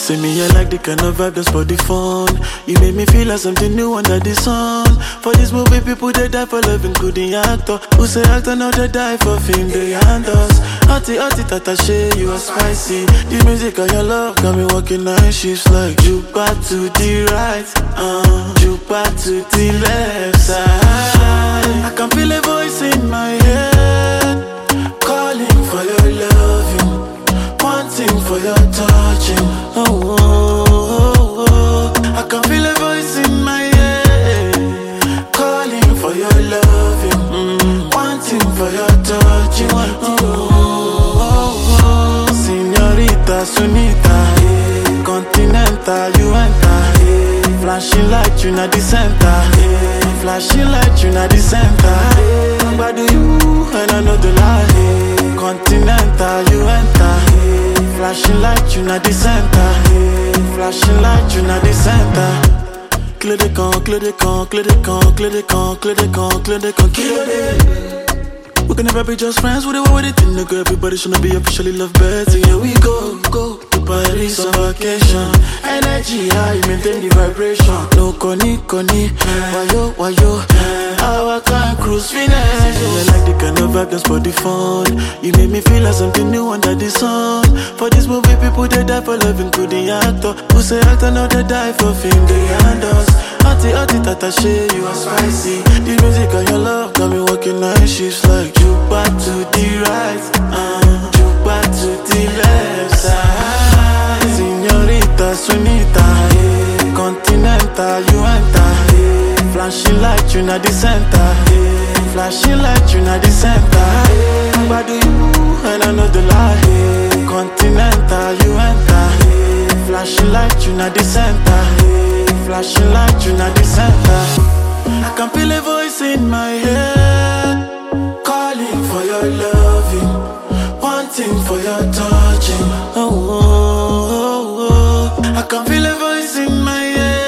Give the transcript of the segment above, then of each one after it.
Say me, I like the kind of vibe that's for the fun. You make me feel like something new under the sun. For this movie, people they die for love, including actor. Who say actor now they die for fame, they hand us. Auntie, tata, shey, you are spicy. The music and your love got me walking night shifts like you back to the right, you back to the left side. I can feel a voice in my head calling for your loving, wanting for your touching. Oh, oh, oh, oh. I can feel a voice in my head calling for your loving, wanting for your touching. Oh, oh, oh. Señorita Sunita, Continental, you enter. Flashing light, you not the center. Flashing light, you not the center. But do you, and I know the lie. Continental, you enter. Flashing light, you not the center. Flashing light, you not the center. Clear the con, clear the con, clear the con, clear the con, clear the con, clear the con, kill it. We can never be just friends with it, what it in the girl. Everybody shouldn't be officially love birds. And here we go, go to Paris on vacation. Energy high, maintain the vibration. No conny, why yo, our kind cruise finish. I like the kind of vibe that's for the fun. You make me feel like something new under the sun. For this movie, people they die for love, including actor. Who say actor now they die for fame, they hand us. Auntie, tata, shey, you are spicy. The music and your love got me walking night shifts like you back to the right, you back to the left side. Señorita Sunita, Continental, you enter. Flashing light, you not the center. Flashing light, you not the center. But do you, and I know the lie. Continental, you enter. Flashing light, you not the center. Flashing light, you not the center. I can feel a voice in my head calling for your loving, wanting for your touching. Oh, oh, oh, oh. I can feel a voice in my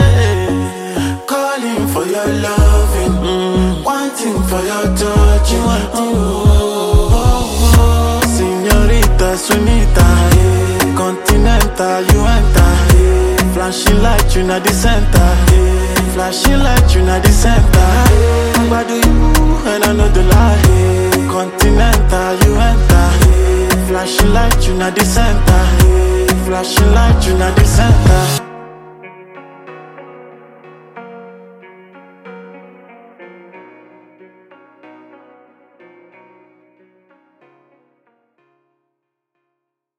head calling for your loving, wanting for your touching. Oh, oh, oh. Señorita Sunita, Continental, you enter. Flashing light, you not the center. Flashing light, you not the center. But do you, and I know the lie. Continental, you enter. Flashing light, you not the center. Flashing light.